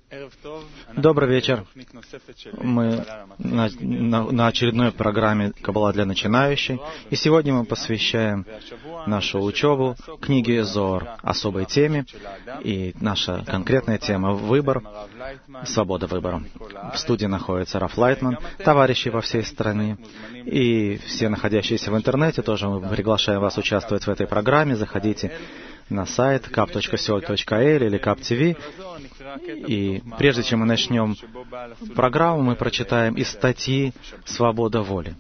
Добрый вечер. Мы на очередной программе «Каббала для начинающих». И сегодня мы посвящаем нашу учебу книге Зоар, особой теме. И наша конкретная тема — выбор, свобода выбора. В студии находится Раф Лайтман, товарищи во всей стране. И все находящиеся в интернете тоже мы приглашаем вас участвовать в этой программе. Заходите на сайт kap.co.il или kap.tv. И прежде чем мы начнем программу, мы прочитаем из статьи «Свобода воли».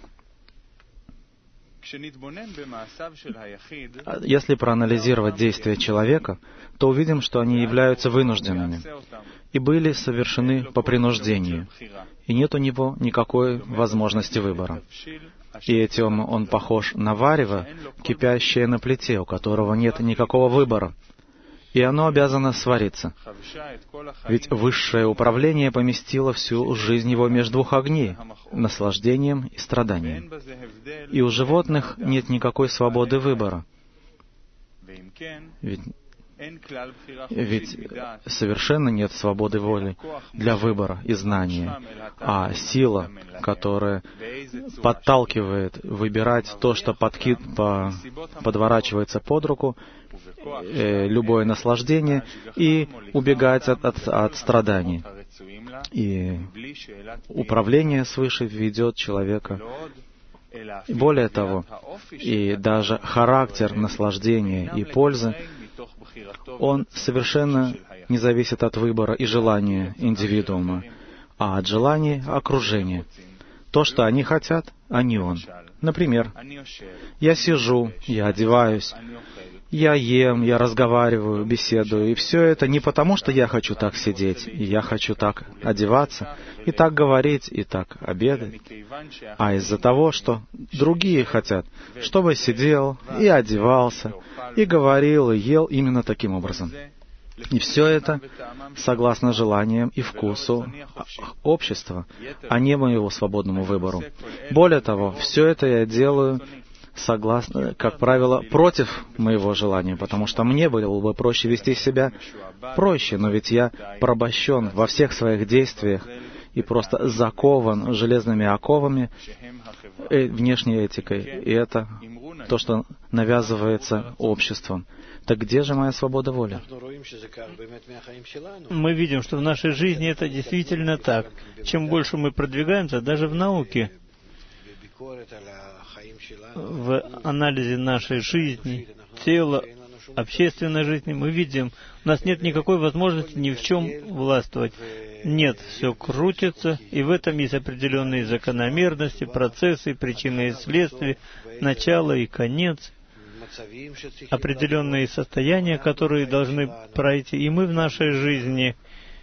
Если проанализировать действия человека, то увидим, что они являются вынужденными и были совершены по принуждению, и нет у него никакой возможности выбора. И этим он похож на варево, кипящее на плите, у которого нет никакого выбора, и оно обязано свариться. Ведь высшее управление поместило всю жизнь его между двух огней — наслаждением и страданием. И у животных нет никакой свободы выбора. Ведь совершенно нет свободы воли для выбора и знания, а сила, которая подталкивает выбирать то, что подворачивается под руку, любое наслаждение, и убегать от страданий. И управление свыше ведет человека. Более того, и даже характер наслаждения и пользы, он совершенно не зависит от выбора и желания индивидуума, а от желания окружения. То, что они хотят, а не он. Например, я сижу, я одеваюсь, я ем, я разговариваю, беседую, и все это не потому, что я хочу так сидеть, и я хочу так одеваться, и так говорить, и так обедать, а из-за того, что другие хотят, чтобы сидел и одевался, и говорил, и ел именно таким образом. И все это согласно желаниям и вкусу общества, а не моему свободному выбору. Более того, все это я делаю согласно, как правило, против моего желания, потому что мне было бы проще вести себя проще, но ведь я порабощен во всех своих действиях и просто закован железными оковами внешней этикой. И это то, что навязывается обществом. Так где же моя свобода воли? Мы видим, что в нашей жизни это действительно так. Чем больше мы продвигаемся, даже в науке, в анализе нашей жизни, тела, общественной жизни, мы видим, у нас нет никакой возможности ни в чем властвовать. Нет, все крутится, и в этом есть определенные закономерности, процессы, причины и следствия, начало и конец, определенные состояния, которые должны пройти. И мы в нашей жизни,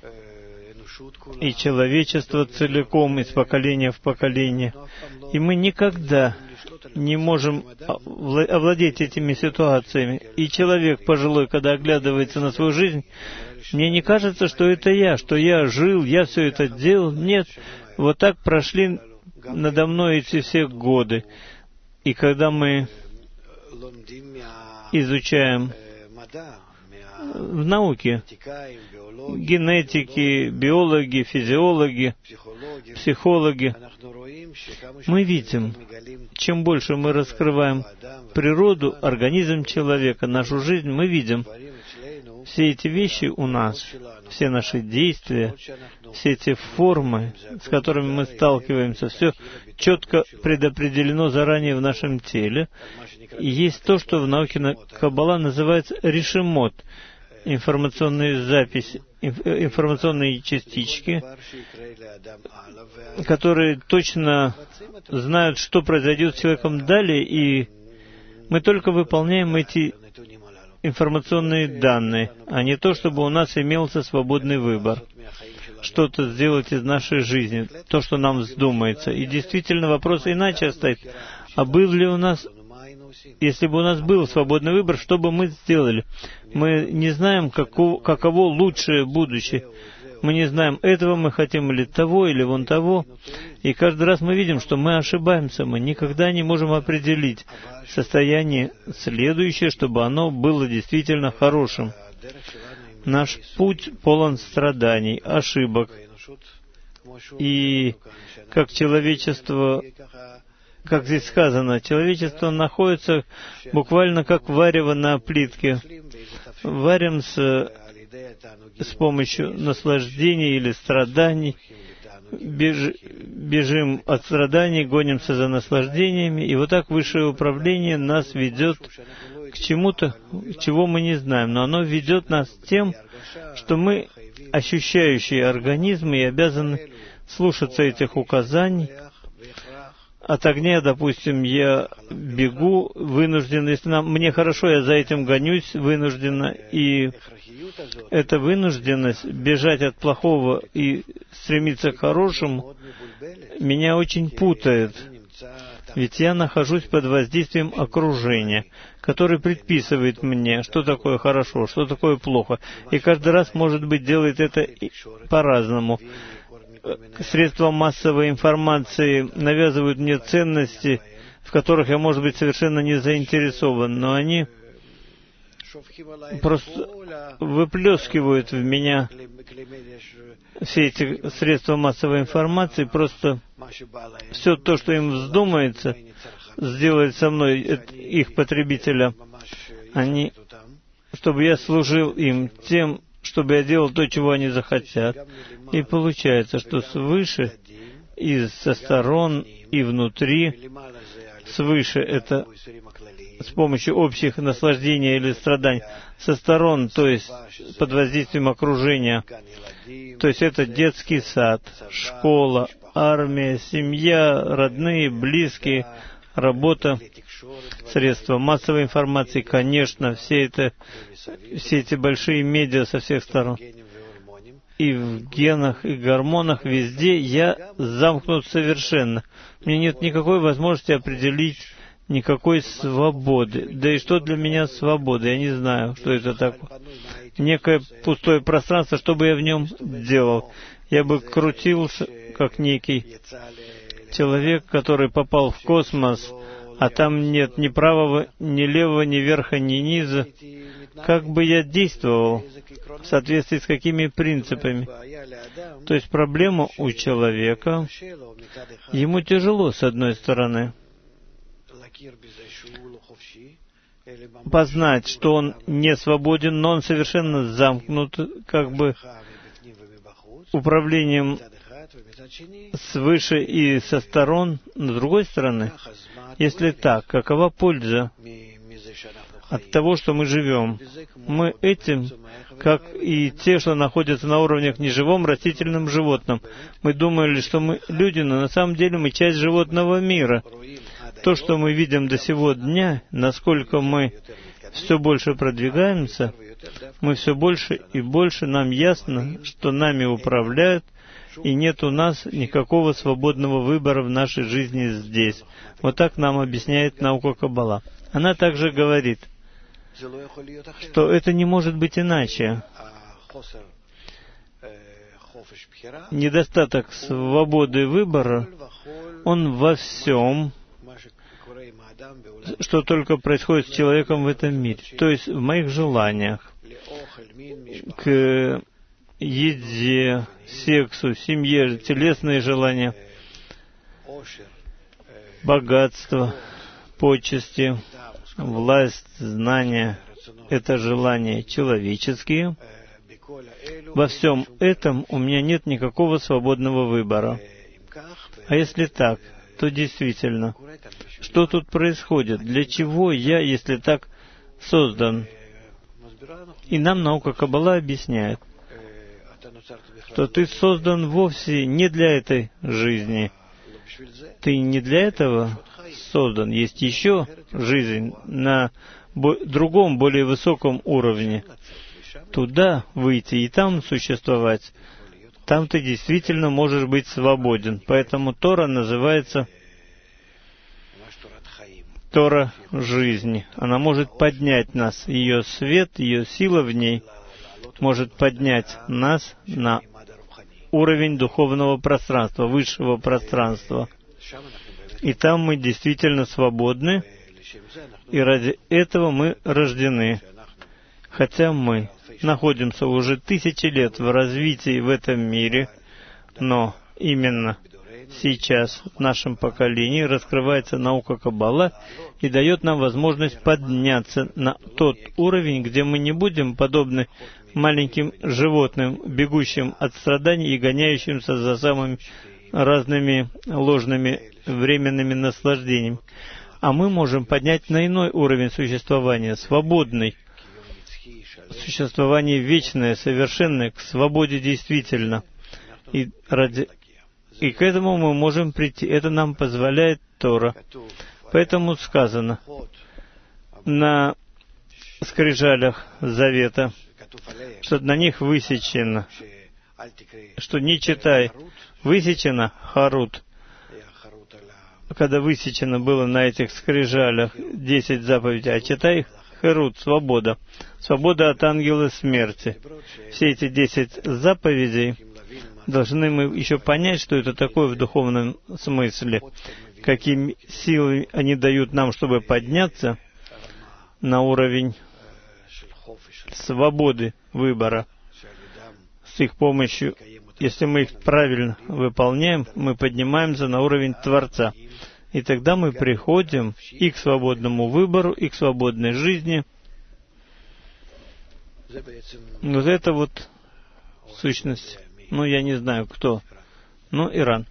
и человечество целиком, из поколения в поколение, и мы никогда не можем овладеть этими ситуациями. И человек пожилой, когда оглядывается на свою жизнь, мне не кажется, что это я, что я жил, я все это делал. Нет, вот так прошли надо мной эти все годы. И когда мы изучаем в науке, генетики, биологи, физиологи, психологи, мы видим, чем больше мы раскрываем природу, организм человека, нашу жизнь, мы видим, все эти вещи у нас, все наши действия, все эти формы, с которыми мы сталкиваемся, все четко предопределено заранее в нашем теле. И есть то, что в науке Каббала называется решемот, информационные записи, информационные частички, которые точно знают, что произойдет с человеком далее, и мы только выполняем эти информационные данные, а не то, чтобы у нас имелся свободный выбор. Что-то сделать из нашей жизни, то, что нам вздумается. И действительно вопрос иначе стоит. А был ли у нас, если бы у нас был свободный выбор, что бы мы сделали? Мы не знаем, каково лучшее будущее. Мы не знаем, этого мы хотим или того, или вон того. И каждый раз мы видим, что мы ошибаемся. Мы никогда не можем определить состояние следующее, чтобы оно было действительно хорошим. Наш путь полон страданий, ошибок. И как человечество, как здесь сказано, человечество находится буквально как варево на плитке. Варимся с помощью наслаждений или страданий, бежим от страданий, гонимся за наслаждениями, и вот так высшее управление нас ведет к чему-то, чего мы не знаем, но оно ведет нас тем, что мы, ощущающие организмы, и обязаны слушаться этих указаний. От огня, допустим, я бегу вынужденно, если мне хорошо, я за этим гонюсь вынужденно, и эта вынужденность бежать от плохого и стремиться к хорошему меня очень путает. Ведь я нахожусь под воздействием окружения, которое предписывает мне, что такое хорошо, что такое плохо. И каждый раз, может быть, делает это по-разному. Средства массовой информации навязывают мне ценности, в которых я, может быть, совершенно не заинтересован, но они просто выплескивают в меня все эти средства массовой информации, просто все то, что им вздумается сделать со мной, их потребителя, они, чтобы я служил им тем, чтобы я делал то, чего они захотят. И получается, что свыше, и со сторон, и внутри, свыше это с помощью общих наслаждений или страданий, со сторон, то есть под воздействием окружения, то есть это детский сад, школа, армия, семья, родные, близкие, работа, средства массовой информации, конечно, все эти большие медиа со всех сторон. И в генах, и гормонах, везде я замкнут совершенно. Мне нет никакой возможности определить никакой свободы. Да и что для меня свобода? Я не знаю, что это такое. Некое пустое пространство, что бы я в нем делал? Я бы крутился, как некий человек, который попал в космос, а там нет ни правого, ни левого, ни верха, ни низа. Как бы я действовал, в соответствии с какими принципами? То есть проблема у человека, ему тяжело, с одной стороны, познать, что он не свободен, но он совершенно замкнут, как бы управлением свыше и со сторон. Но с другой стороны, если так, какова польза от того, что мы живем? Мы этим, как и те, что находятся на уровнях неживом, растительном, животном. Мы думали, что мы люди, но на самом деле мы часть животного мира. То, что мы видим до сего дня, насколько мы все больше продвигаемся, мы все больше и больше, нам ясно, что нами управляют, и нет у нас никакого свободного выбора в нашей жизни здесь. Вот так нам объясняет наука Каббала. Она также говорит, что это не может быть иначе. Недостаток свободы выбора, он во всем, что только происходит с человеком в этом мире. То есть в моих желаниях к еде, сексу, семье, телесные желания, богатство, почести, власть, знания — это желания человеческие. Во всем этом у меня нет никакого свободного выбора. А если так, то действительно, что тут происходит? Для чего я, если так, создан? И нам наука Каббала объясняет, что ты создан вовсе не для этой жизни. Ты не для этого создан. Есть еще жизнь на другом, более высоком уровне. Туда выйти и там существовать. Там ты действительно можешь быть свободен. Поэтому Тора называется Тора жизни. Она может поднять нас. Ее свет, ее сила в ней может поднять нас на уровень духовного пространства, высшего пространства. И там мы действительно свободны, и ради этого мы рождены. Хотя мы находимся уже тысячи лет в развитии в этом мире, но именно сейчас в нашем поколении раскрывается наука Каббала и дает нам возможность подняться на тот уровень, где мы не будем подобны маленьким животным, бегущим от страданий и гоняющимся за самыми разными ложными временными наслаждениями. А мы можем поднять на иной уровень существования, свободный, существование вечное, совершенное, к свободе действительно. И к этому мы можем прийти. Это нам позволяет Тора. Поэтому сказано на скрижалях Завета, что на них высечено, что не читай, высечено Харут. Когда высечено было на этих скрижалях 10 заповедей, а читай Херут, свобода. Свобода от ангела смерти. Все эти 10 заповедей должны мы еще понять, что это такое в духовном смысле, какие силы они дают нам, чтобы подняться на уровень свободы выбора. С их помощью, если мы их правильно выполняем, мы поднимаемся на уровень Творца. И тогда мы приходим и к свободному выбору, и к свободной жизни. Вот это вот сущность. Я не знаю, кто. Иран.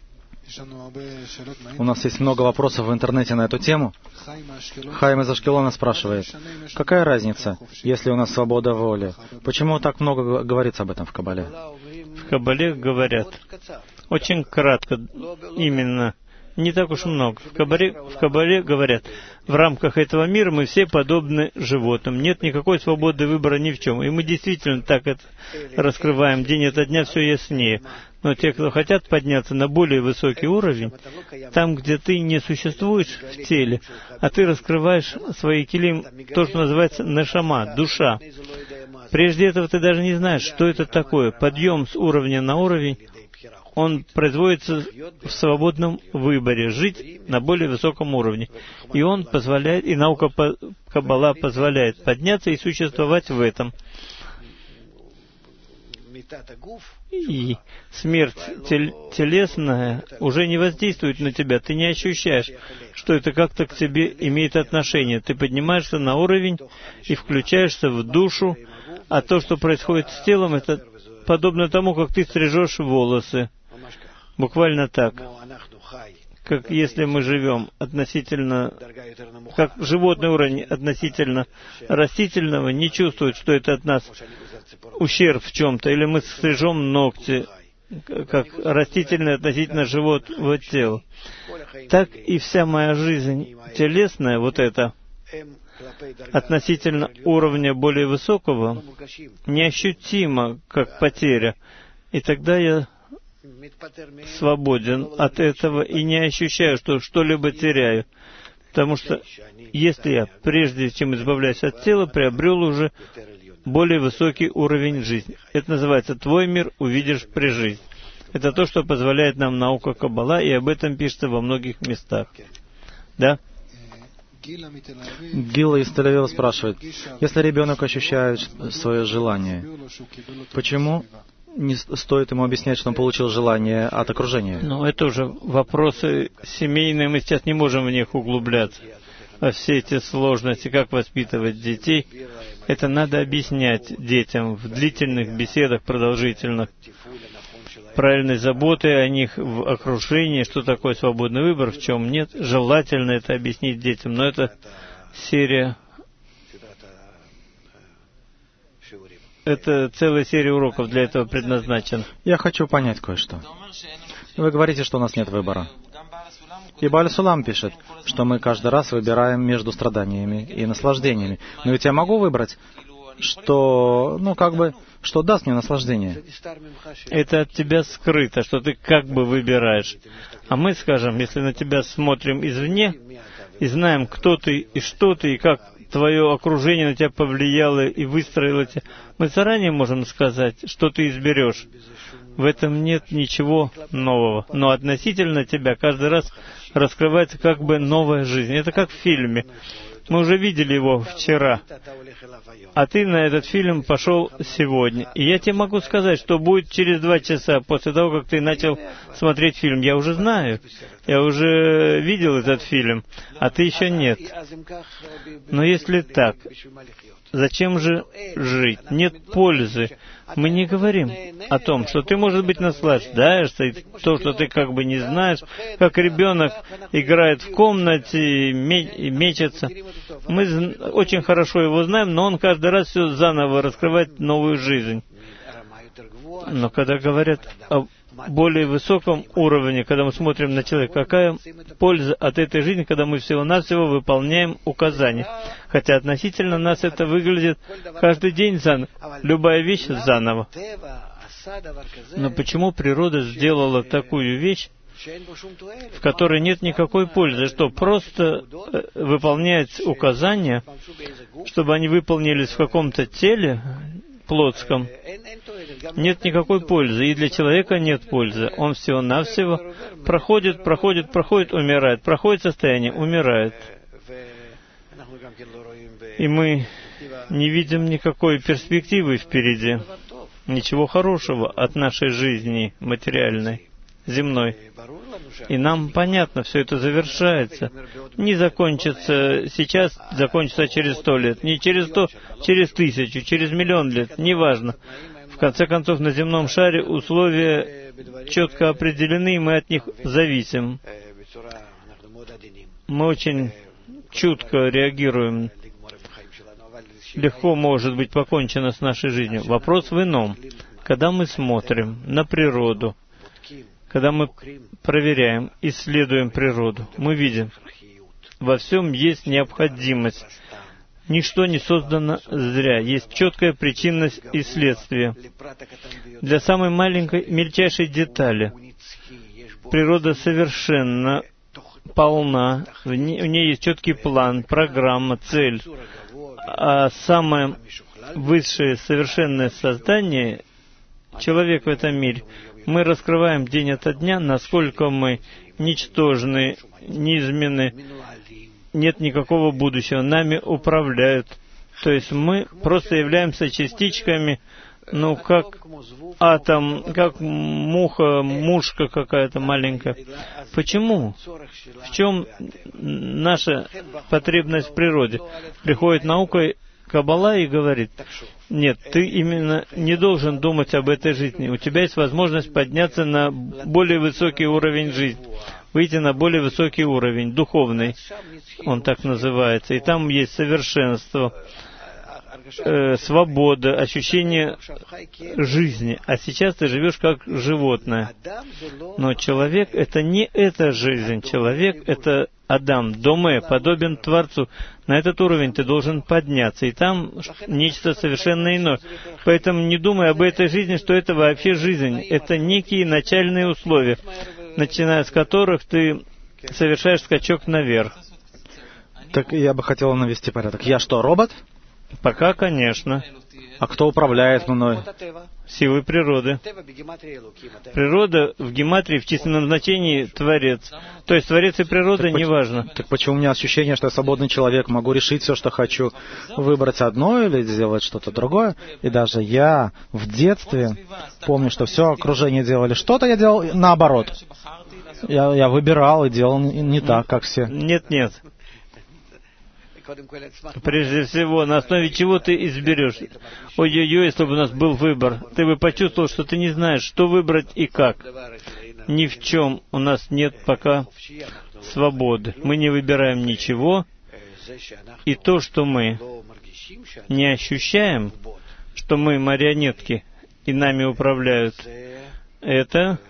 У нас есть много вопросов в интернете на эту тему. Хайм из Ашкелона спрашивает, какая разница, если у нас свобода воли? Почему так много говорится об этом в Каббале? В Каббале говорят очень кратко, именно, не так уж много. В Каббале говорят, в рамках этого мира мы все подобны животным. Нет никакой свободы выбора ни в чем. И мы действительно так это раскрываем день ото дня все яснее. Но те, кто хотят подняться на более высокий уровень, там, где ты не существуешь в теле, а ты раскрываешь свои килим, то, что называется нешама, душа. Прежде этого ты даже не знаешь, что это такое. Подъем с уровня на уровень, он производится в свободном выборе, жить на более высоком уровне. И он позволяет, и наука Каббала позволяет подняться и существовать в этом. И смерть телесная уже не воздействует на тебя. Ты не ощущаешь, что это как-то к тебе имеет отношение. Ты поднимаешься на уровень и включаешься в душу, а то, что происходит с телом, это подобно тому, как ты стрижешь волосы. Буквально так. Как если мы живем относительно, как животный уровень относительно растительного не чувствует, что это от нас ущерб в чем-то, или мы стрижем ногти, как растительное относительно животного тела. Так и вся моя жизнь телесная, вот это, относительно уровня более высокого, неощутимо, как потеря. И тогда я свободен от этого и не ощущаю, что что-либо теряю. Потому что если я, прежде чем избавляюсь от тела, приобрел уже более высокий уровень жизни. Это называется «Твой мир увидишь при жизни». Это то, что позволяет нам наука Каббала, и об этом пишется во многих местах. Да? Гилла из Тель-Авива спрашивает, если ребенок ощущает свое желание, почему не стоит ему объяснять, что он получил желание от окружения? Это уже вопросы семейные, мы сейчас не можем в них углубляться. Во все эти сложности, как воспитывать детей, это надо объяснять детям в длительных беседах, продолжительных, правильной заботы о них в окружении, что такое свободный выбор, в чем нет. Желательно это объяснить детям, но это серия... Это целая серия уроков для этого предназначена. Я хочу понять кое-что. Вы говорите, что у нас нет выбора. И Бааль Сулам пишет, что мы каждый раз выбираем между страданиями и наслаждениями. Но ведь я могу выбрать, что, что даст мне наслаждение. Это от тебя скрыто, что ты как бы выбираешь. А мы, скажем, если на тебя смотрим извне, и знаем, кто ты и что ты, и как твое окружение на тебя повлияло и выстроило тебя, мы заранее можем сказать, что ты изберешь. В этом нет ничего нового. Но относительно тебя каждый раз раскрывается как бы новая жизнь. Это как в фильме. Мы уже видели его вчера, а ты на этот фильм пошел сегодня. И я тебе могу сказать, что будет через 2 часа после того, как ты начал смотреть фильм. Я уже знаю, я уже видел этот фильм, а ты еще нет. Но если так, зачем же жить? Нет пользы. Мы не говорим о том, что ты, может быть, наслаждаешься, и то, что ты как бы не знаешь, как ребенок играет в комнате, мечется. Мы очень хорошо его знаем, но он каждый раз все заново раскрывает новую жизнь. Но когда говорят о более высоком уровне, когда мы смотрим на человека, какая польза от этой жизни, когда мы всего-навсего выполняем указания. Хотя относительно нас это выглядит каждый день заново, любая вещь заново. Но почему природа сделала такую вещь, в которой нет никакой пользы, что просто выполнять указания, чтобы они выполнились в каком-то теле плотском, нет никакой пользы, и для человека нет пользы. Он всего-навсего проходит, умирает, проходит состояние, умирает. И мы не видим никакой перспективы впереди, ничего хорошего от нашей жизни материальной, земной. И нам понятно, все это завершается. Не закончится сейчас, закончится через 100 лет. Не через 100, через 1000, через 1 000 000 лет. Неважно. В конце концов, на земном шаре условия четко определены, и мы от них зависим. Мы очень чутко реагируем. Легко может быть покончено с нашей жизнью. Вопрос в ином. Когда мы смотрим на природу, когда мы проверяем, исследуем природу, мы видим, во всем есть необходимость. Ничто не создано зря. Есть четкая причинность и следствие. Для самой маленькой, мельчайшей детали природа совершенно полна. У ней есть четкий план, программа, цель. А самое высшее совершенное создание, человек в этом мире, мы раскрываем день ото дня, насколько мы ничтожны, низменны, нет никакого будущего, нами управляют. То есть мы просто являемся частичками, как атом, как мушка какая-то маленькая. Почему? В чем наша потребность в природе? Приходит наука, Каббала и говорит: нет, ты именно не должен думать об этой жизни. У тебя есть возможность подняться на более высокий уровень жизни, выйти на более высокий уровень, духовный, он так называется. И там есть совершенство, свобода, ощущение жизни. А сейчас ты живешь как животное. Но человек — это не эта жизнь. Человек — это Адам, Доме, подобен Творцу. На этот уровень ты должен подняться. И там нечто совершенно иное. Поэтому не думай об этой жизни, что это вообще жизнь. Это некие начальные условия, начиная с которых ты совершаешь скачок наверх. Так я бы хотел навести порядок. Я что, робот? Пока, конечно. А кто управляет мной? Силы природы. Природа в гематрии в численном значении Творец. То есть Творец и природа неважно. Так почему у меня ощущение, что я свободный человек, могу решить все, что хочу, выбрать одно или сделать что-то другое? И даже я в детстве помню, что все окружение делали что-то, я делал наоборот. Я выбирал и делал не так, как все. Нет. Прежде всего, на основе чего ты изберешь? Ой-ой-ой, если бы у нас был выбор, ты бы почувствовал, что ты не знаешь, что выбрать и как. Ни в чем у нас нет пока свободы. Мы не выбираем ничего, и то, что мы не ощущаем, что мы марионетки, и нами управляют, это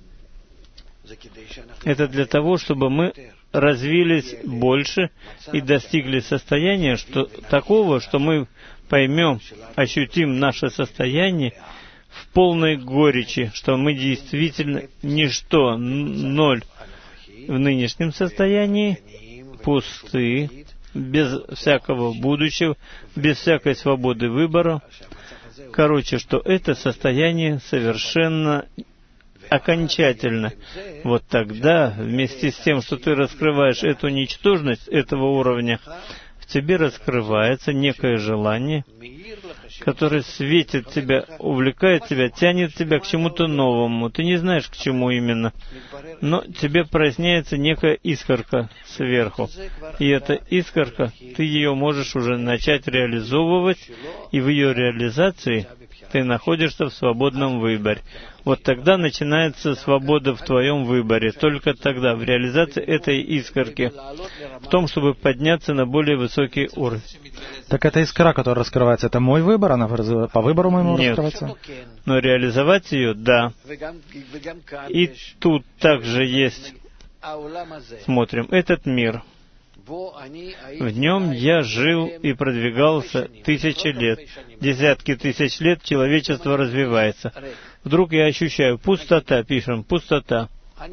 для того, чтобы мы развились больше и достигли состояния такого, что мы поймем, ощутим наше состояние в полной горечи, что мы действительно ничто, ноль в нынешнем состоянии, пусты, без всякого будущего, без всякой свободы выбора. Короче, что это состояние совершенно окончательно. Вот тогда, вместе с тем, что ты раскрываешь эту ничтожность этого уровня, в тебе раскрывается некое желание, которое светит тебя, увлекает тебя, тянет тебя к чему-то новому. Ты не знаешь, к чему именно, но тебе проясняется некая искорка сверху. И эта искорка, ты ее можешь уже начать реализовывать, и в ее реализации ты находишься в свободном выборе. Вот тогда начинается свобода в твоем выборе. Только тогда, в реализации этой искорки, в том, чтобы подняться на более высокий уровень. Так эта искра, которая раскрывается, это мой выбор? Она по выбору моему раскрывается? Но реализовать ее, да. И тут также есть, смотрим, этот мир. В нем я жил и продвигался 1000 лет. Десятки тысяч лет человечество развивается. Вдруг я ощущаю пустота, пишем, пустота.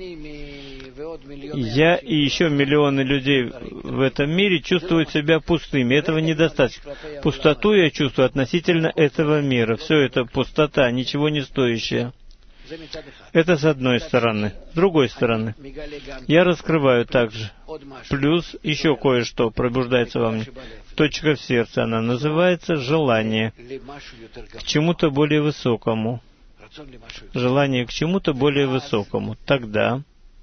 Я и еще миллионы людей в этом мире чувствуют себя пустыми. Этого недостаточно. Пустоту я чувствую относительно этого мира. Все это пустота, ничего не стоящее. Это с одной стороны. С другой стороны, я раскрываю также. Плюс еще кое-что пробуждается во мне. Точка в сердце, она называется желание к чему-то более высокому. Желание к чему-то более высокому. Тогда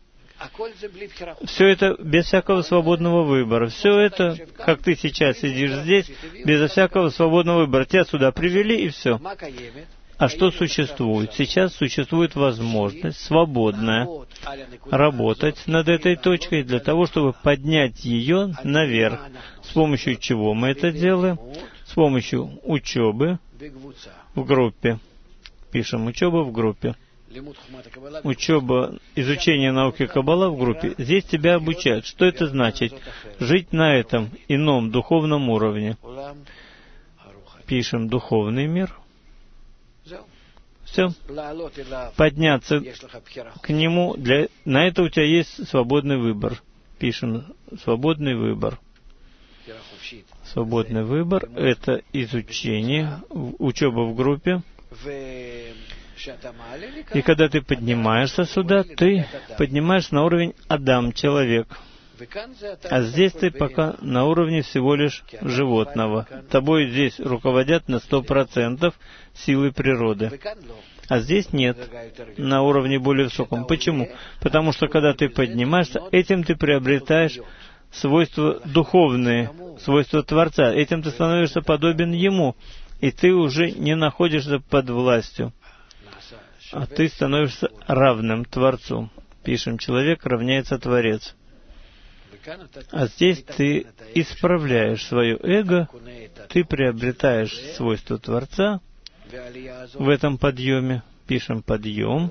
все это без всякого свободного выбора. Все это, как ты сейчас сидишь здесь, безо всякого свободного выбора. Тебя сюда привели, и все. А что существует? Сейчас существует возможность свободная работать над этой точкой для того, чтобы поднять ее наверх. С помощью чего мы это делаем? С помощью учебы в группе. Пишем учеба в группе. Учеба, изучение науки Каббала в группе. Здесь тебя обучают. Что это значит? Жить на этом ином духовном уровне. Пишем духовный мир. Все. Подняться к нему, на это у тебя есть свободный выбор. Пишем свободный выбор. Свободный выбор — это изучение, учеба в группе. И когда ты поднимаешься сюда, ты поднимаешься на уровень Адам, человек. А здесь ты пока на уровне всего лишь животного. Тобой здесь руководят на 100% силы природы. А здесь нет, на уровне более высоком. Почему? Потому что когда ты поднимаешься, этим ты приобретаешь свойства духовные, свойства Творца. Этим ты становишься подобен Ему. И ты уже не находишься под властью, а ты становишься равным Творцу. Пишем, человек равняется Творец. А здесь ты исправляешь свое эго, ты приобретаешь свойства Творца в этом подъеме. Пишем подъем.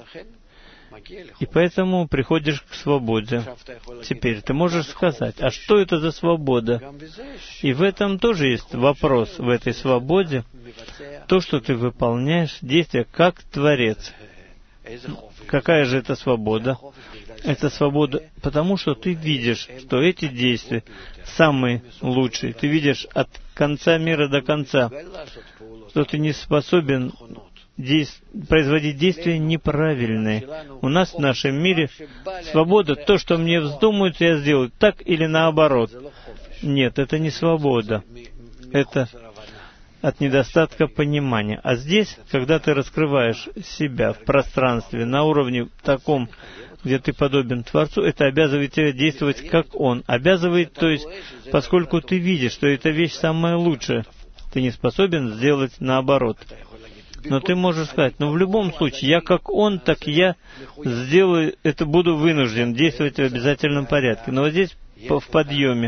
И поэтому приходишь к свободе. Теперь ты можешь сказать, а что это за свобода? И в этом тоже есть вопрос, в этой свободе. То, что ты выполняешь действия как Творец. Какая же это свобода? Это свобода, потому что ты видишь, что эти действия самые лучшие. Ты видишь от конца мира до конца, что ты не способен производить действия неправильные. У нас в нашем мире свобода, то, что мне вздумается, я сделаю, так или наоборот. Нет, это не свобода. Это от недостатка понимания. А здесь, когда ты раскрываешь себя в пространстве на уровне таком, где ты подобен Творцу, это обязывает тебя действовать как Он. Обязывает, то есть, поскольку ты видишь, что эта вещь самая лучшая, ты не способен сделать наоборот. Но ты можешь сказать, в любом случае, я как Он, так я сделаю, это буду вынужден действовать в обязательном порядке. Но вот здесь, в подъеме,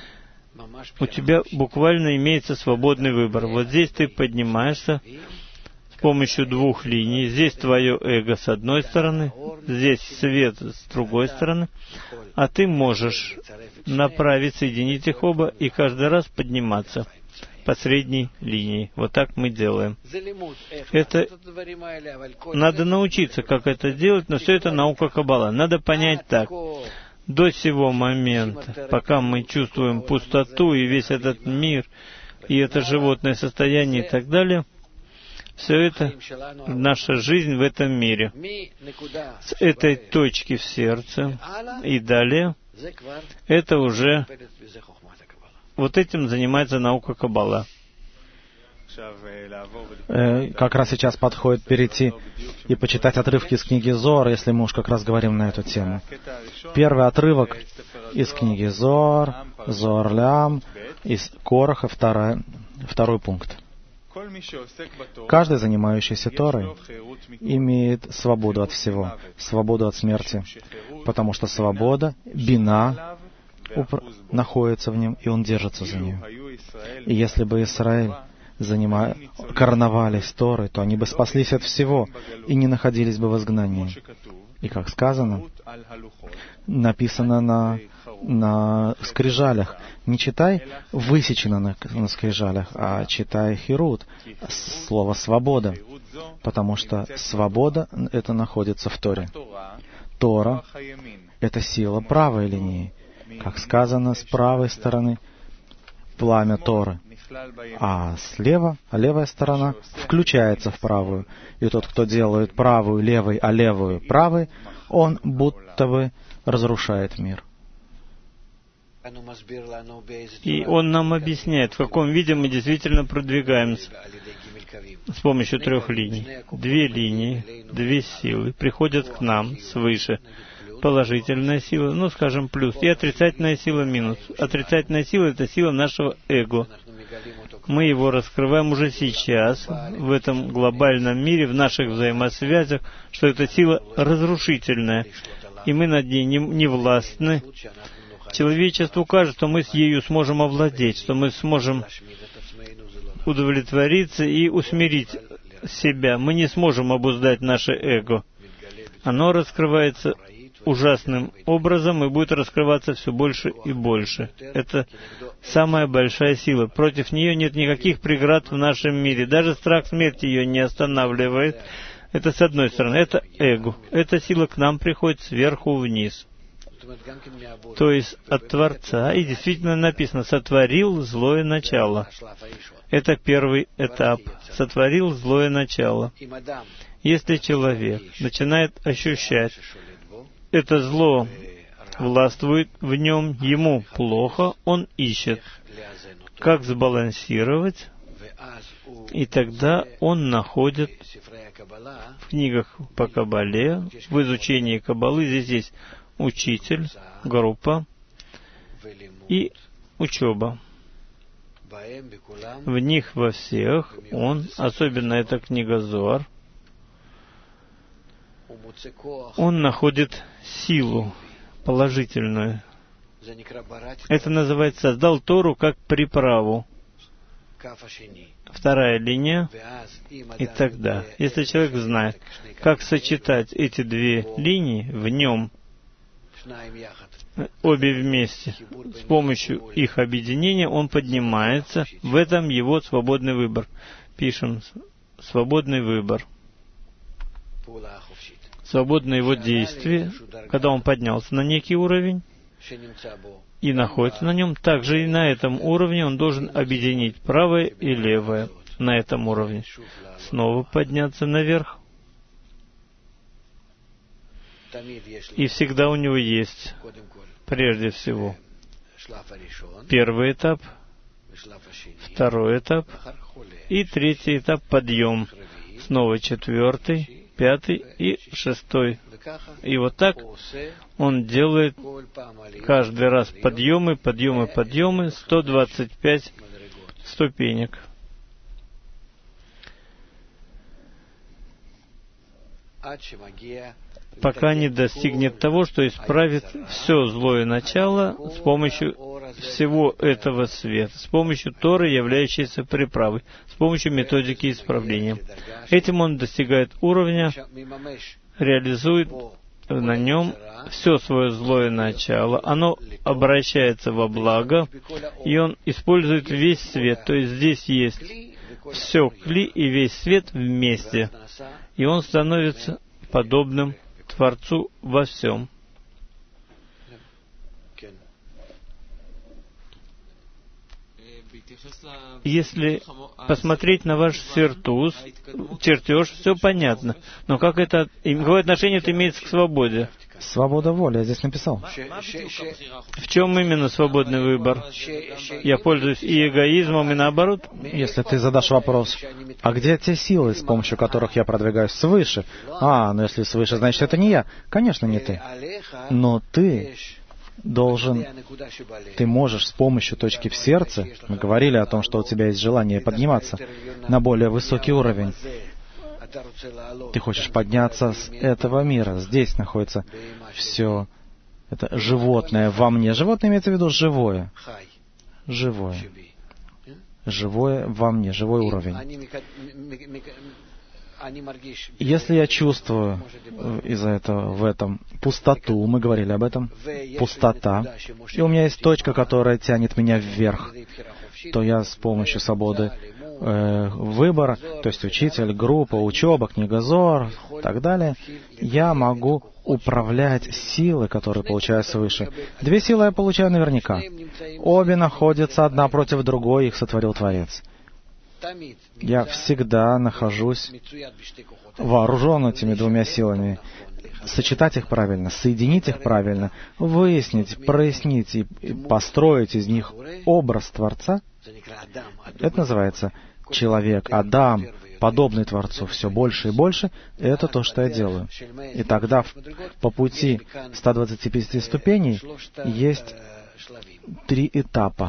у тебя буквально имеется свободный выбор. Вот здесь ты поднимаешься с помощью двух линий. Здесь твое эго с одной стороны, здесь свет с другой стороны. А ты можешь направить, соединить их оба и каждый раз подниматься по средней линии. Вот так мы делаем. Это надо научиться, как это делать, но все это наука Каббала. Надо понять так. До сего момента, пока мы чувствуем пустоту и весь этот мир, и это животное состояние и так далее, все это наша жизнь в этом мире. С этой точки в сердце и далее, это уже вот этим занимается наука Каббала. Как раз сейчас подходит перейти и почитать отрывки из книги Зоар, если мы уж как раз говорим на эту тему. Первый отрывок из книги Зоар, Зоар Лям, из Кораха, второй пункт. Каждый, занимающийся Торой, имеет свободу от всего, свободу от смерти, потому что свобода, бина, находится в нем, и он держится за нее. И если бы Израиль короновались Торой, то они бы спаслись от всего и не находились бы в изгнании. И как сказано, написано на скрижалях. Не читай высечено на скрижалях, а читай хирут, слово «свобода», потому что свобода — это находится в Торе. Тора — это сила правой линии. Как сказано, с правой стороны пламя Торы, а левая сторона включается в правую. И тот, кто делает правую левой, а левую правой, он будто бы разрушает мир. И он нам объясняет, в каком виде мы действительно продвигаемся с помощью 3 линий. 2 линии, 2 силы приходят к нам свыше. Положительная сила, скажем, плюс, и отрицательная сила, минус. Отрицательная сила — это сила нашего эго. Мы его раскрываем уже сейчас, в этом глобальном мире, в наших взаимосвязях, что эта сила разрушительная, и мы над ней не властны. Человечеству кажется, что мы с ею сможем овладеть, что мы сможем удовлетвориться и усмирить себя. Мы не сможем обуздать наше эго. Оно раскрывается ужасным образом и будет раскрываться все больше и больше. Это самая большая сила. Против нее нет никаких преград в нашем мире. Даже страх смерти ее не останавливает. Это с одной стороны. Это эго. Эта сила к нам приходит сверху вниз. То есть от Творца. И действительно написано: «Сотворил злое начало». Это первый этап. Сотворил злое начало. Если человек начинает ощущать, это зло властвует в нем, ему плохо, он ищет, как сбалансировать, и тогда он находит в книгах по Каббале, в изучении Каббалы, здесь есть учитель, группа и учеба. В них во всех он, особенно эта книга Зоар, он находит силу положительную. Это называется «создал Тору как приправу». 2 линия. И тогда, если человек знает, как сочетать эти 2 линии в нем, обе вместе, с помощью их объединения, он поднимается. В этом его свободный выбор. Пишем «свободный выбор». Свободное его действие, когда он поднялся на некий уровень и находится на нем, также и на этом уровне он должен объединить правое и левое на этом уровне. Снова подняться наверх. И всегда у него есть, прежде всего, первый этап, 2 этап и 3 этап — подъем. Снова 4, 5 и 6. И вот так он делает каждый раз подъемы, 125 ступенек. Пока не достигнет того, что исправит все злое начало с помощью всего этого света, с помощью Торы, являющейся приправой, с помощью методики исправления. Этим он достигает уровня, реализует на нем все свое злое начало, оно обращается во благо, и он использует весь свет. То есть здесь есть все кли и весь свет вместе, и он становится подобным Творцу во всем. Если посмотреть на ваш чертеж, все понятно. Но какое отношение это имеет к свободе? Свобода воли, я здесь написал. В чем именно свободный выбор? Я пользуюсь и эгоизмом, и наоборот? Если ты задашь вопрос, а где те силы, с помощью которых я продвигаюсь свыше? Но если свыше, значит, это не я. Конечно, не ты. Но ты должен, ты можешь с помощью точки в сердце, мы говорили о том, что у тебя есть желание подниматься на более высокий уровень. Ты хочешь подняться с этого мира. Здесь находится все это животное во мне. Животное имеется в виду живое. Живое. Живое во мне, живой уровень. Если я чувствую из-за этого в этом пустоту, мы говорили об этом, пустота, и у меня есть точка, которая тянет меня вверх, то я с помощью свободы выбора, то есть учитель, группа, учеба, книга Зоар и так далее, я могу управлять силой, которые получаю свыше. Две силы я получаю наверняка. Обе находятся одна против другой, их сотворил Творец. Я всегда нахожусь вооружен этими двумя силами. Сочетать их правильно, соединить их правильно, выяснить, прояснить и построить из них образ Творца, это называется человек, Адам, подобный Творцу, все больше и больше, это то, что я делаю. И тогда по пути 125 ступеней есть 3 этапа.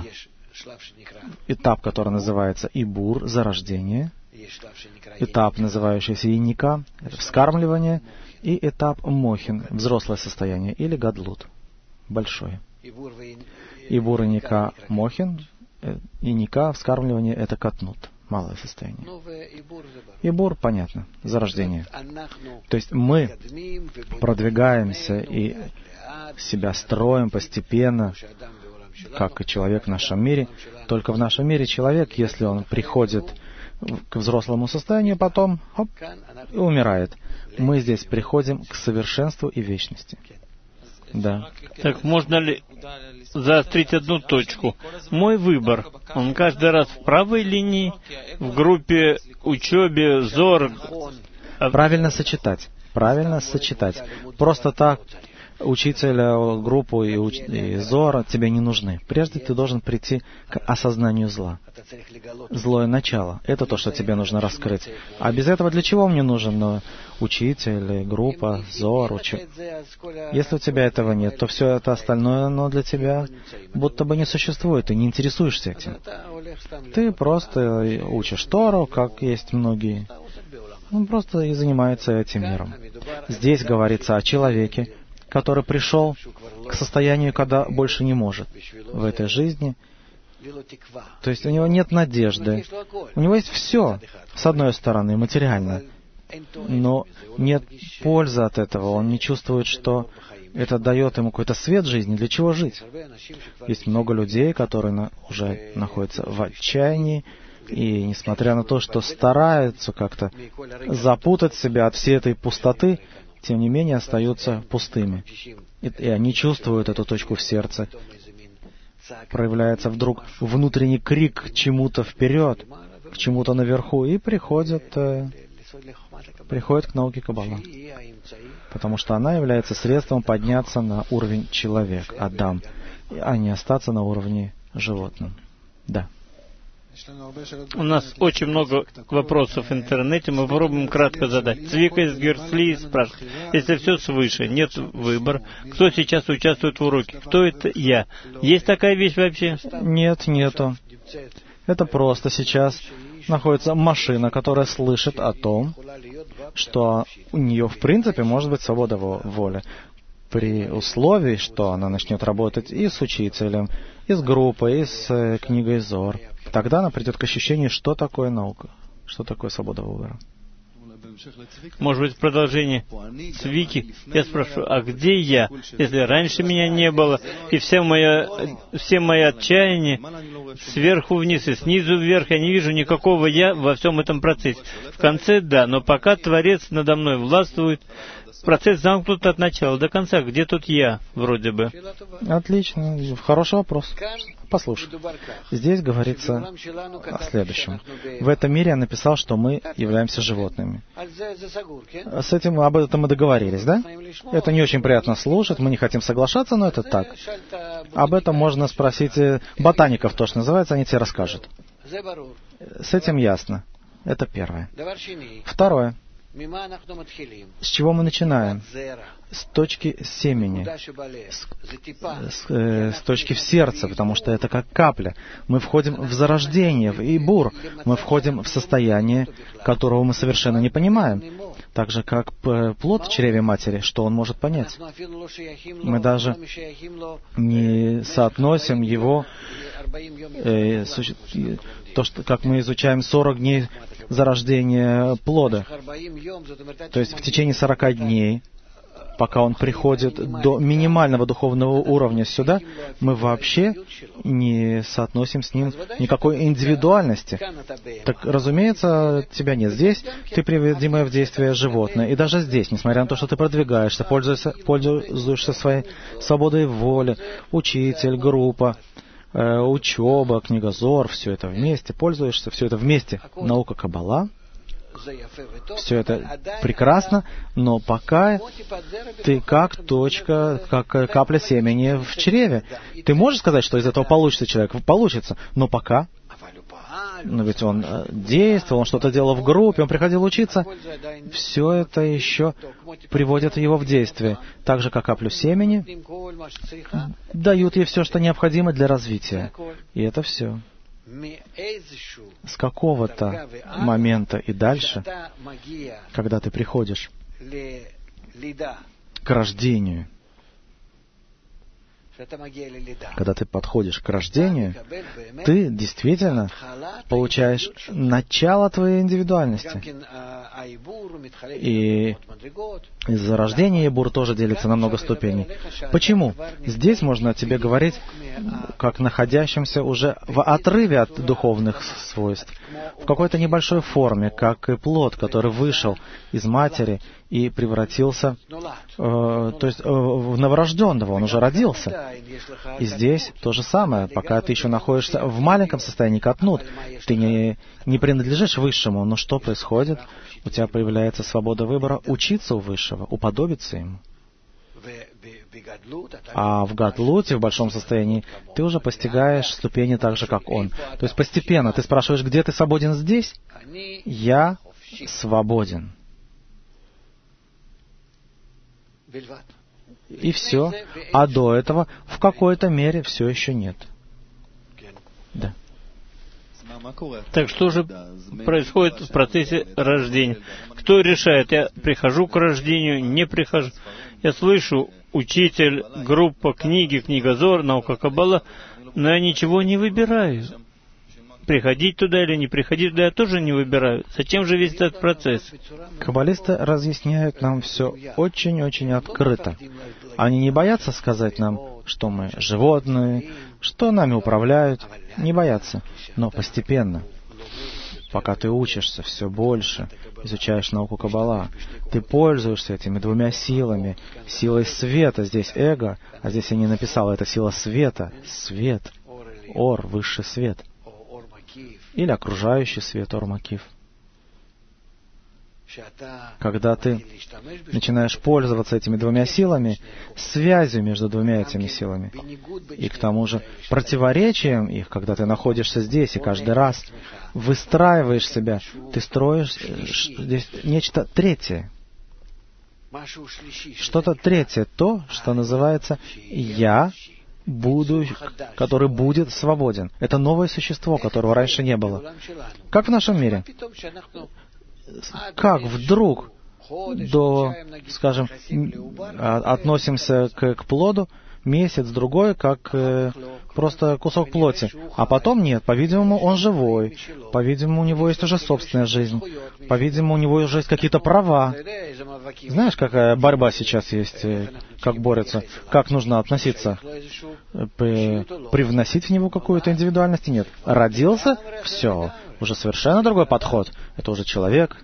Этап, который называется Ибур, зарождение, этап, называющийся Иника, это вскармливание, и этап Мохин, взрослое состояние, или Гадлут, большое. Ибур, Иника, Мохин, Иника, вскармливание, это Катнут, малое состояние. Ибур, понятно, зарождение. То есть мы продвигаемся и себя строим постепенно, как и человек в нашем мире. Только в нашем мире человек, если он приходит к взрослому состоянию, потом и умирает. Мы здесь приходим к совершенству и вечности. Да. Так можно ли заострить одну точку? Мой выбор, он каждый раз в правой линии, в группе, учебе, Зор. Правильно сочетать. Правильно сочетать. Просто так учителя, группу и Зора тебе не нужны. Прежде ты должен прийти к осознанию зла. Злое начало. Это то, что тебе нужно раскрыть. А без этого для чего мне нужен учитель, группа, Зор, Если у тебя этого нет, то все это остальное, оно для тебя будто бы не существует. Ты не интересуешься этим. Ты просто учишь Тору, как есть многие. Он просто и занимается этим миром. Здесь говорится о человеке, который пришел к состоянию, когда больше не может в этой жизни. То есть у него нет надежды. У него есть все, с одной стороны, материально. Но нет пользы от этого. Он не чувствует, что это дает ему какой-то свет жизни. Для чего жить? Есть много людей, которые уже находятся в отчаянии, и несмотря на то, что стараются как-то запутать себя от всей этой пустоты, тем не менее остаются пустыми. И они чувствуют эту точку в сердце. Проявляется вдруг внутренний крик к чему-то вперед, к чему-то наверху, и приходят к науке Каббала. Потому что она является средством подняться на уровень человек, Адам, а не остаться на уровне животным. Да. У нас очень много вопросов в интернете, мы попробуем кратко задать. Цвика из Герсли спрашивает, если все свыше, нет выбора, кто сейчас участвует в уроке? Кто это я? Есть такая вещь вообще? Нет, нету. Это просто сейчас находится машина, которая слышит о том, что у нее в принципе может быть свобода воли. При условии, что она начнет работать и с учителем, и с группой, и с книгой Зор. Тогда она придет к ощущению, что такое наука, что такое свобода выбора. Может быть, в продолжении Цвики я спрашиваю, а где я? Если раньше меня не было, и все мои отчаяния сверху вниз и снизу вверх, я не вижу никакого я во всем этом процессе. В конце да, но пока Творец надо мной властвует, процесс замкнут от начала до конца. Где тут я, вроде бы? Отлично. Хороший вопрос. Послушай, здесь говорится о следующем. В этом мире я написал, что мы являемся животными. С этим, об этом мы договорились, да? Это не очень приятно слушать, мы не хотим соглашаться, но это так. Об этом можно спросить ботаников, то, что называется, они тебе расскажут. С этим ясно. Это первое. Второе. С чего мы начинаем? С точки семени, с точки в сердце, потому что это как капля. Мы входим в зарождение, в ибур. Мы входим в состояние, которого мы совершенно не понимаем. Так же, как плод в чреве матери, что он может понять. Мы даже не соотносим его, то, что, как мы изучаем 40 дней зарождения плода. То есть в течение 40 дней, пока он приходит до минимального духовного уровня сюда, мы вообще не соотносим с ним никакой индивидуальности. Так, разумеется, тебя нет здесь, ты приводимое в действие животное. И даже здесь, несмотря на то, что ты продвигаешься, пользуешься своей свободой воли, учитель, группа, учеба, книгозор, все это вместе, пользуешься, все это вместе, наука Каббала, все это прекрасно, но пока ты как точка, как капля семени в чреве. Ты можешь сказать, что из этого получится человек? Получится, но пока. Но ведь он действовал, он что-то делал в группе, он приходил учиться. Все это еще приводит его в действие. Так же, как каплю семени, дают ей все, что необходимо для развития. И это все. С какого-то момента и дальше, когда ты приходишь к рождению, когда ты подходишь к рождению, ты действительно получаешь начало твоей индивидуальности. И из-за рождения ибур тоже делится на много ступеней. Почему? Здесь можно тебе говорить как находящимся уже в отрыве от духовных свойств, в какой-то небольшой форме, как и плод, который вышел из матери и превратился, то есть в новорожденного, он уже родился. И здесь то же самое, пока ты еще находишься в маленьком состоянии катнут, ты не принадлежишь высшему, но что происходит? У тебя появляется свобода выбора учиться у высшего, уподобиться ему. А в Гадлуте, в большом состоянии, ты уже постигаешь ступени так же, как он. То есть постепенно ты спрашиваешь, где ты свободен здесь? Я свободен. И все. А до этого в какой-то мере все еще нет. Да. Так что же происходит в процессе рождения? Кто решает, я прихожу к рождению, не прихожу? Я слышу учитель, группа, книги, книгозор, наука Каббала, но я ничего не выбираю. Приходить туда или не приходить туда я тоже не выбираю. Зачем же весь этот процесс? Каббалисты разъясняют нам все очень-очень открыто. Они не боятся сказать нам, что мы животные, что нами управляют. Не боятся. Но постепенно, пока ты учишься все больше, изучаешь науку Каббала, ты пользуешься этими двумя силами. Силой света, здесь эго, а здесь я не написал, это сила света. Свет. Ор, высший свет. Или окружающий свет, Ор-Макиф. Когда ты начинаешь пользоваться этими двумя силами, связью между двумя этими силами, и к тому же противоречием их, когда ты находишься здесь и каждый раз выстраиваешь себя, ты строишь здесь нечто третье. Что-то третье, то, что называется «я», который будет свободен. Это новое существо, которого раньше не было. Как в нашем мире. Как вдруг относимся к плоду месяц-другой, как просто кусок плоти. А потом нет, по-видимому, он живой. По-видимому, у него есть уже собственная жизнь. По-видимому, у него уже есть какие-то права. Знаешь, какая борьба сейчас есть, как борются, как нужно относиться? Привносить в него какую-то индивидуальность? Нет. Родился? Все. Уже совершенно другой подход. Это уже человек.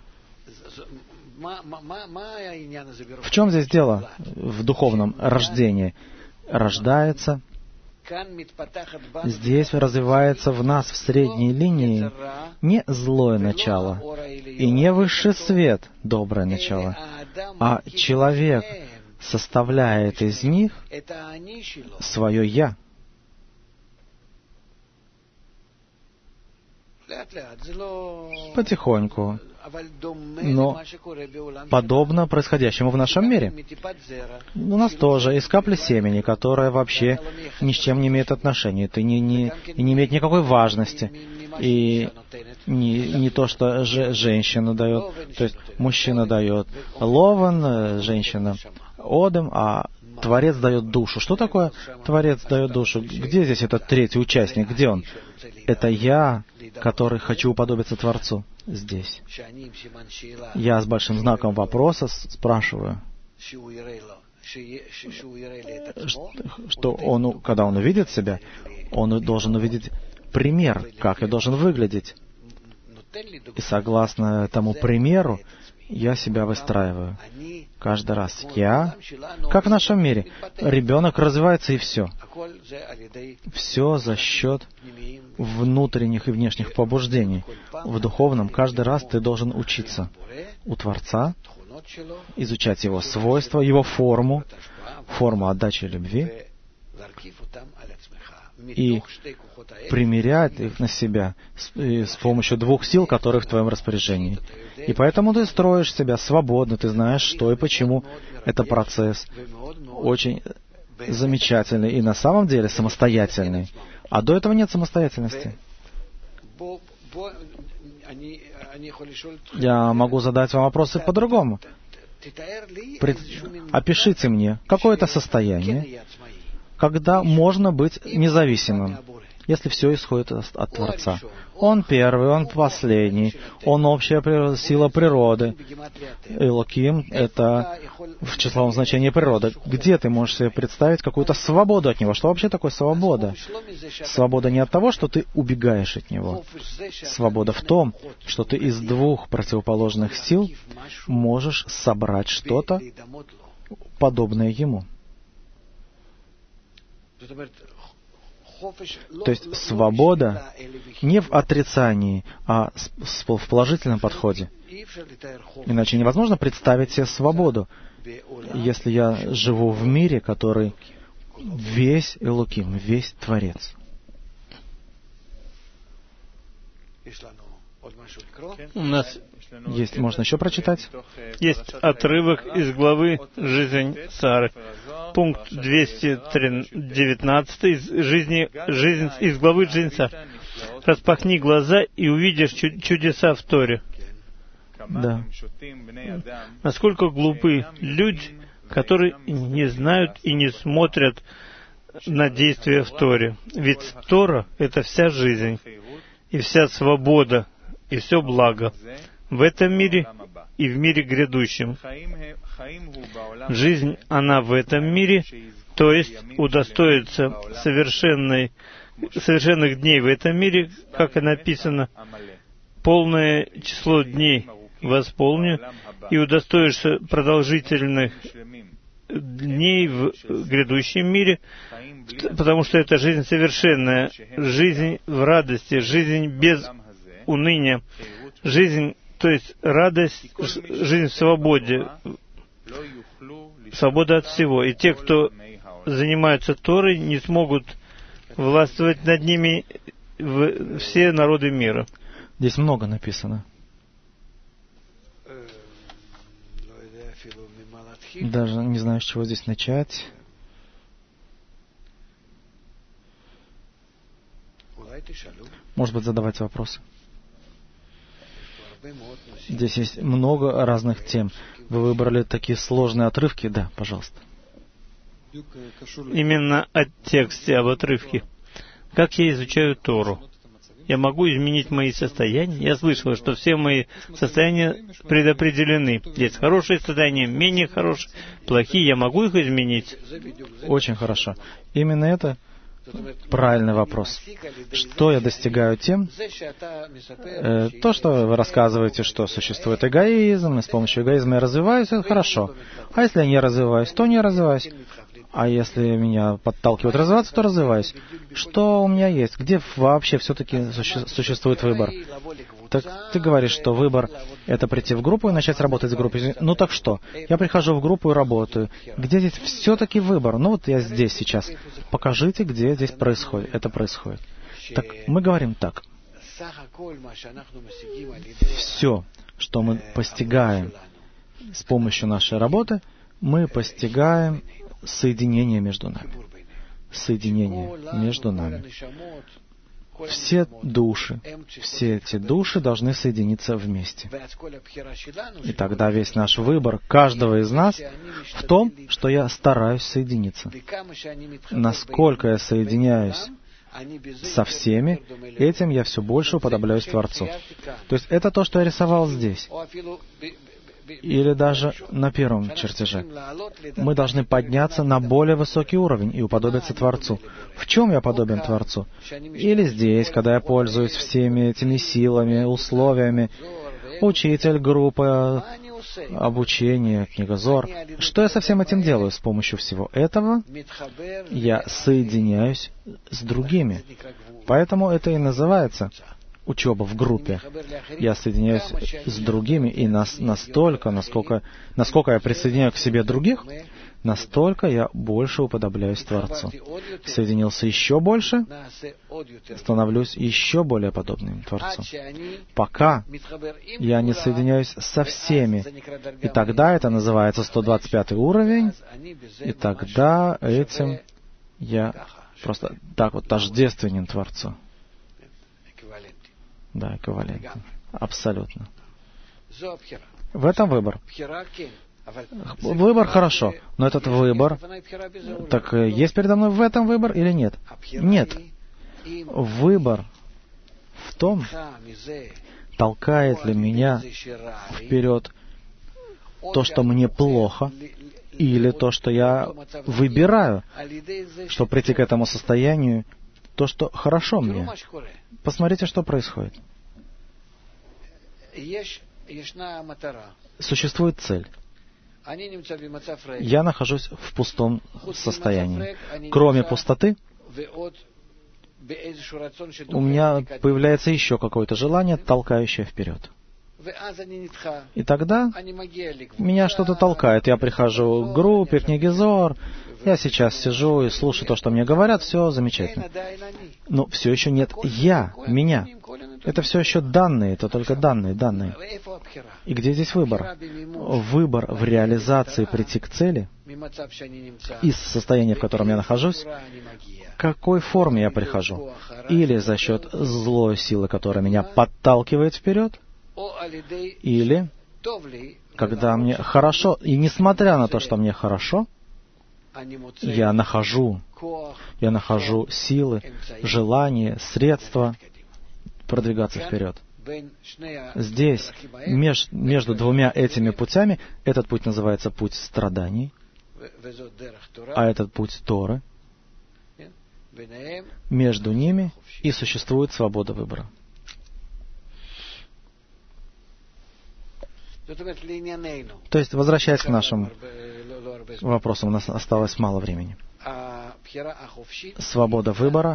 В чем здесь дело в духовном рождении? Рождается Здесь развивается в нас в средней линии не злое начало и не высший свет, доброе начало, а человек составляет из них свое «я». Потихоньку, но подобно происходящему в нашем мире. У нас тоже из капли семени, которая вообще ни с чем не имеет отношения, это не имеет никакой важности. И не то, что женщина дает, то есть мужчина дает лован, женщина одем, а Творец дает душу. Что такое Творец дает душу? Где здесь этот третий участник? Где он? Это я, который хочу уподобиться Творцу. Здесь. Я с большим знаком вопроса спрашиваю, что он, когда он увидит себя, он должен увидеть пример, как я должен выглядеть. И согласно тому примеру, я себя выстраиваю. Каждый раз я, как в нашем мире, ребенок развивается и все. Все за счет внутренних и внешних побуждений. В духовном каждый раз ты должен учиться у Творца, изучать Его свойства, Его форму отдачи любви, и примерять их на себя с помощью двух сил, которые в твоем распоряжении. И поэтому ты строишь себя свободно, ты знаешь, что и почему. Это процесс очень замечательный и на самом деле самостоятельный. А до этого нет самостоятельности. Я могу задать вам вопросы по-другому. Опишите мне какое-то состояние, когда можно быть независимым, если все исходит от Творца. Он первый, Он последний, Он общая сила природы. Элоким — это в числовом значении природа. Где ты можешь себе представить какую-то свободу от Него? Что вообще такое свобода? Свобода не от того, что ты убегаешь от Него. Свобода в том, что ты из двух противоположных сил можешь собрать что-то, подобное Ему. То есть свобода не в отрицании, а в положительном подходе. Иначе невозможно представить себе свободу, если я живу в мире, который весь Элоким, весь Творец. У нас есть, можно еще прочитать? Есть отрывок из главы «Жизнь Сары». Пункт 219 из главы «Жизнь Сары». «Распахни глаза и увидишь чудеса в Торе». Да. Насколько глупы люди, которые не знают и не смотрят на действия в Торе. Ведь Тора — это вся жизнь, и вся свобода, и все благо в этом мире и в мире грядущем. Жизнь, она в этом мире, то есть удостоится совершенных дней в этом мире, как и написано, полное число дней восполню, и удостоишься продолжительных дней в грядущем мире, потому что это жизнь совершенная, жизнь в радости, жизнь без уныния, жизнь, то есть радость, жизнь в свободе, свобода от всего. И те, кто занимаются Торой, не смогут властвовать над ними все народы мира. Здесь много написано. Даже не знаю, с чего здесь начать. Может быть, задавать вопросы. Здесь есть много разных тем. Вы выбрали такие сложные отрывки? Да, пожалуйста. Именно о тексте, об отрывке. Как я изучаю Тору? Я могу изменить мои состояния? Я слышал, что все мои состояния предопределены. Есть хорошие состояния, менее хорошие, плохие. Я могу их изменить? Очень хорошо. Именно это правильный вопрос. Что я достигаю тем? То, что вы рассказываете, что существует эгоизм, и с помощью эгоизма я развиваюсь, это хорошо. А если я не развиваюсь, то не развиваюсь. А если меня подталкивают развиваться, то развиваюсь. Что у меня есть? Где вообще все-таки существует выбор? Так ты говоришь, что выбор — это прийти в группу и начать работать с группой. Ну так что? Я прихожу в группу и работаю. Где здесь все-таки выбор? Ну вот я здесь сейчас. Покажите, где здесь происходит. Это происходит. Так мы говорим так. Все, что мы постигаем с помощью нашей работы, мы постигаем соединение между нами. Соединение между нами. Все души, все эти души должны соединиться вместе. И тогда весь наш выбор каждого из нас в том, что я стараюсь соединиться. Насколько я соединяюсь со всеми, этим я все больше уподобляюсь Творцу. То есть это то, что я рисовал здесь. Или даже на первом чертеже. Мы должны подняться на более высокий уровень и уподобиться Творцу. В чем я подобен Творцу? Или здесь, когда я пользуюсь всеми этими силами, условиями, учитель, группа, обучение, книга Зор. Что я со всем этим делаю? С помощью всего этого я соединяюсь с другими. Поэтому это и называется учеба в группе. Я соединяюсь с другими, и настолько, насколько я присоединяю к себе других, настолько я больше уподобляюсь Творцу. Соединился еще больше, становлюсь еще более подобным Творцу. Пока я не соединяюсь со всеми, и тогда это называется 125 уровень, и тогда этим я просто так вот тождественен Творцу. Да, эквивалентно. Абсолютно. В этом выбор. Выбор хорошо, но этот выбор... Так есть передо мной в этом выбор или нет? Нет. Выбор в том, толкает ли меня вперед то, что мне плохо, или то, что я выбираю, чтобы прийти к этому состоянию, то, что хорошо мне. Посмотрите, что происходит. Существует цель. Я нахожусь в пустом состоянии. Кроме пустоты, у меня появляется еще какое-то желание, толкающее вперед. И тогда меня что-то толкает. Я прихожу к группе, в книге Зор. Я сейчас сижу и слушаю то, что мне говорят. Все замечательно. Но все еще нет я, меня. Это все еще данные, это только данные. И где здесь выбор? Выбор в реализации прийти к цели из состояния, в котором я нахожусь, в какой форме я прихожу? Или за счет злой силы, которая меня подталкивает вперед, или когда мне хорошо, и несмотря на то, что мне хорошо, я нахожу силы, желания, средства продвигаться вперед. Здесь, между двумя этими путями, этот путь называется путь страданий, а этот путь Торы. Между ними и существует свобода выбора. То есть, возвращаясь к нашим вопросам, у нас осталось мало времени. Свобода выбора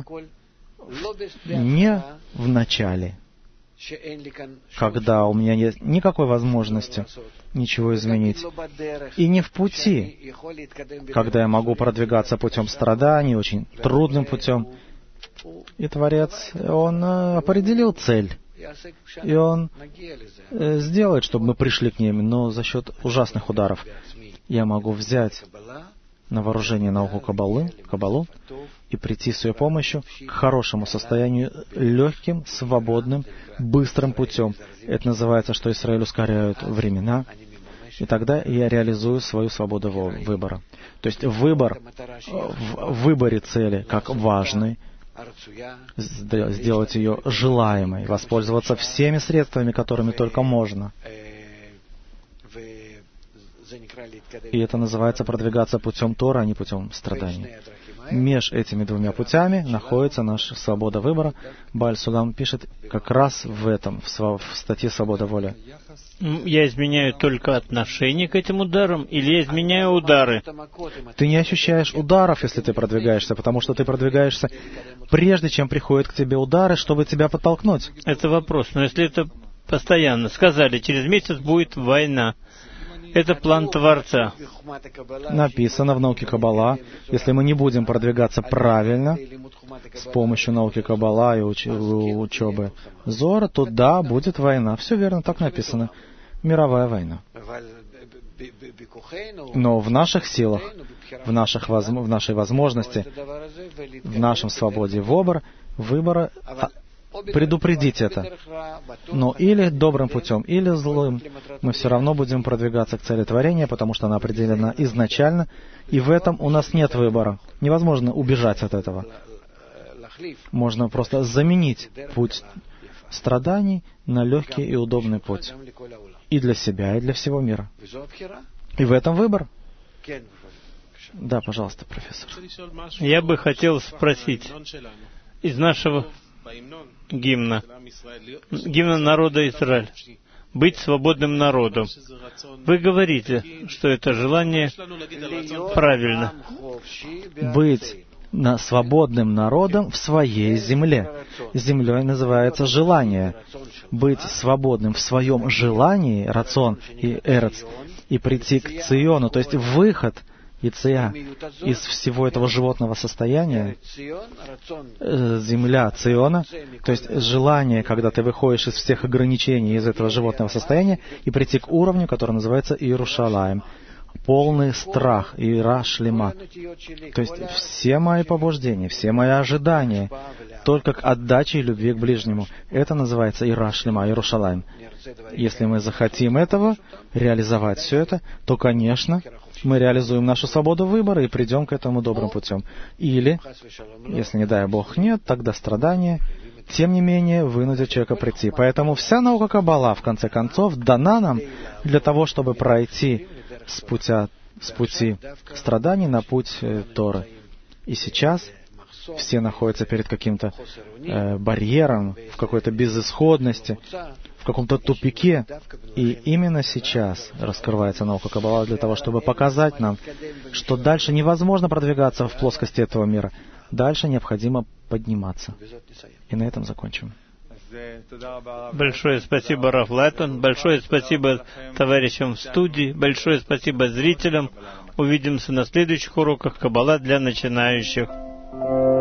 не в начале, когда у меня нет никакой возможности ничего изменить, и не в пути, когда я могу продвигаться путем страданий, очень трудным путем. И Творец, Он определил цель. И Он сделает, чтобы мы пришли к ней, но за счет ужасных ударов. Я могу взять на вооружение науку Кабалу, и прийти с ее помощью к хорошему состоянию, легким, свободным, быстрым путем. Это называется, что Израиль ускоряют времена, и тогда я реализую свою свободу выбора. То есть выбор в выборе цели как важный, сделать ее желаемой, воспользоваться всеми средствами, которыми только можно. И это называется продвигаться путем Тора, а не путем страданий. меж этими двумя путями находится наша свобода выбора. Бааль Сулам пишет как раз в этом, в статье «Свобода воли». Я изменяю только отношение к этим ударам, или я изменяю удары? Ты не ощущаешь ударов, если ты продвигаешься, потому что ты продвигаешься прежде, чем приходят к тебе удары, чтобы тебя подтолкнуть. Это вопрос. Но если это постоянно, сказали, через месяц будет война. Это план Творца. Написано в науке Каббала, если мы не будем продвигаться правильно с помощью науки Каббала и учебы Зора, то да, будет война. Все верно, так написано. Мировая война. Но в наших силах, в нашей возможности, в нашем свободе выбора предупредить это. Но или добрым путем, или злым, мы все равно будем продвигаться к цели творения, потому что она определена изначально, и в этом у нас нет выбора. Невозможно убежать от этого. Можно просто заменить путь страданий на легкий и удобный путь. И для себя, и для всего мира. И в этом выбор. Да, пожалуйста, профессор. Я бы хотел спросить, из нашего гимна народа Израиль, быть свободным народом. Вы говорите, что это желание правильно. Быть свободным народом в своей земле. Землей называется желание. Быть свободным в своем желании, рацион и эрец, и прийти к Циону, то есть выход Иция из всего этого животного состояния, земля Циона, то есть желание, когда ты выходишь из всех ограничений из этого животного состояния, и прийти к уровню, который называется Иерушалаим, полный страх, Ира Шлема. То есть все мои побуждения, все мои ожидания, только к отдаче и любви к ближнему. Это называется Ира Шлема, Иерушалаим. Если мы захотим этого, реализовать все это, то, конечно, мы реализуем нашу свободу выбора и придем к этому добрым путем. Или, если, не дай Бог, нет, тогда страдания, тем не менее, вынудят человека прийти. Поэтому вся наука Каббала, в конце концов, дана нам для того, чтобы пройти с пути страданий на путь Торы. И сейчас все находятся перед каким-то барьером, в какой-то безысходности, в каком-то тупике. И именно сейчас раскрывается наука Каббала для того, чтобы показать нам, что дальше невозможно продвигаться в плоскости этого мира. Дальше необходимо подниматься. И на этом закончим. Большое спасибо, Рав Лайтон. Большое спасибо товарищам в студии. Большое спасибо зрителям. Увидимся на следующих уроках Каббала для начинающих.